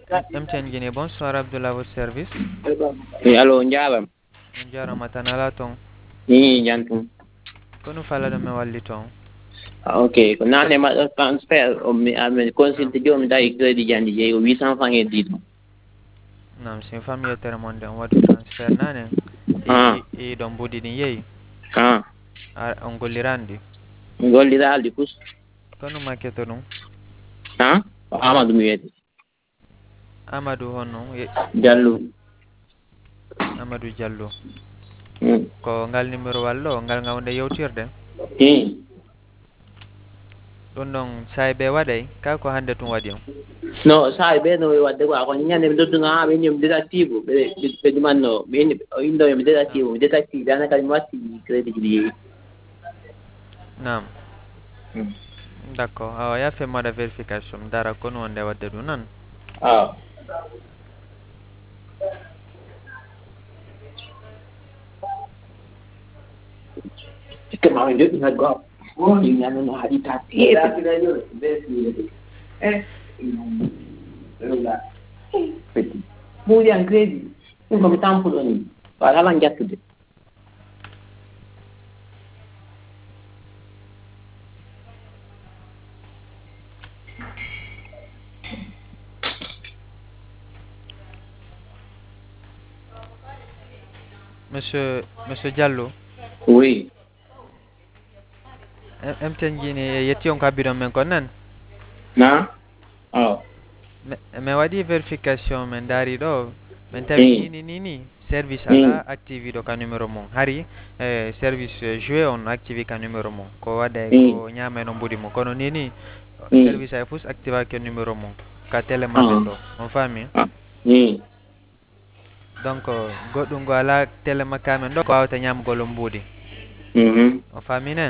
MTN Guinée, bonsoir Abdullah, votre service. Allo njaram. On jarama tan ala ton. Ni jantum. Kono falade me walli ton. Ok, ko nane ma transfer o mi amen Nam. consulte jomi dai credit jandi je 800 francs et dit. Nam sin famille tere monde on wadu transfert nane. Ah, E don bodi ni yeyi. ah. On gollirandi. Golliraldi pus. Kono maketo dum. Ah, Amadou mi wiyete. Amadou honno. Diallo. Amadou Diallo. Hmm. Ko ngal numéro wallo ngal ngawde yewtirde. Ɗum ɗon saybe waɗay ka ko hande tum waɗi on. No, sai be no wadde ko ko nyande mi doddu ha be nyum detective be dumanno be indo mi detective mi detective dana kadi mi watti credit ji. Nam. D'accord. Awa ya fe mada vérification dara kono wonde wadde ɗum nan. Ah. Ke ma ndio ina go. Oh, ni nyane no hadi ta. Mulian credit. Ɗum komi tampuɗo ni wala ala jettude. Monsieur Diallo. Oui. MTN Guinée yetti on kabbiɗon men kon nan. Na? Oh. Mi waɗi vérification min daari ɗo min tawi ni service ala activé ɗo ka numéro mum hari service joué on activé ka numéro mum ko waɗa ko ñaama no mbuɗi mum kono ni service ay fus activake numéro mum ka télé mamen ɗo on faami. Donc goɗɗum ngo ala télé makka men ɗo ko wawata ñamgol mbuɗi on faami ne.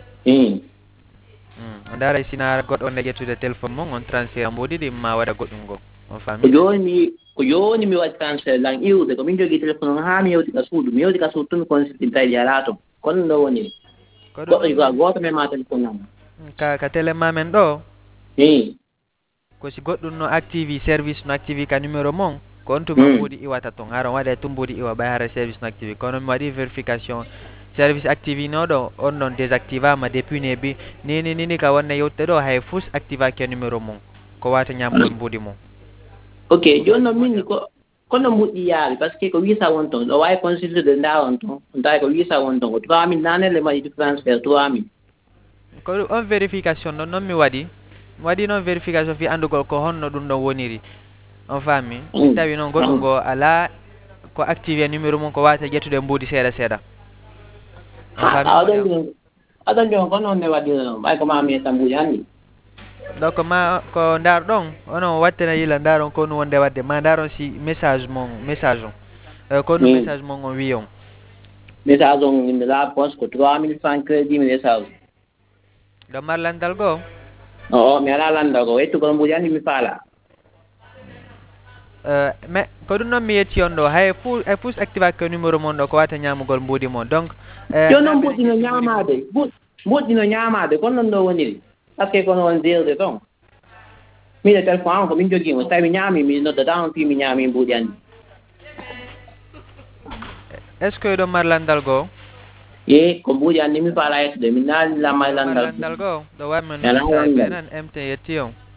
On daara sina goɗɗo on ƴettude téléphone mum on transfert mbuɗi ɗi ma waɗa goɗɗum ngo on faami. Ko joni mi waɗi transfert lan iwde komin jogui téléphone ha mi yewti ka suudu mi yewti ka suudu tumi consulting tawi ala to kono no woni goɗɗo ko goto mema téléphone am ka télé mamen ɗo ko si goɗɗum no activé service no activé ka numéro mon ko on tuma mbuɗi iwata ton hara waɗa tumbuɗi iwa ɓay hara service no activé kono mi waɗi vérification service activé noɗo on non désactivama depuis nebi ni ka wonne yewte ɗo hay fus activake numéro mum ko wata ñamgol mbuɗi mum. Ok joni noon min ko kono moƴƴi yaade par ce que ko wisa won ton ɗo wawi consultude nda on ton tawi ko wisa won ton ko 3000 nanelle maɗi transfert 3000 ko on vérification ɗon noon mi waɗi noon vérification fi andugol ko honno ɗum ɗon woniri on faami mi tawi noon goɗɗum ngo ala ko activé numéro mum ko wata ƴettude mbuɗi seeɗa seeɗa on faami aɗon jon ko noon ne waɗino noon ɓay ko mami tan mbuɗi hanni donc ma ko ndar ɗon onon wattana yila ndaron ko nu wonde wadde ma ndaron si message on ko nu message mon on wi on message on la poste ko 3000 francs crédit mi message ɗo mar landal goo o mi ala landal ko wettugol mbuɗi hanni mi faala mais ko ɗum noon mi yetti on ɗo hay fus activake numéro mon ɗo ko wata ñamugol mbuɗi mon donc joni noon mbuɗɗino ñamade mbuɗɗino ñamade kono noon ɗo woniri par ce que kono won zerde ton mine téléphone am ko min joguimo tawi mi ñaami mi noddata on fi mi ñaami mbuɗi anndi est ce que ɗo mar landal goo ko mbuɗi anndi mi faala yettude mi naali lamma landal goo ɗo waɗi men noon saybe nan MT yetti on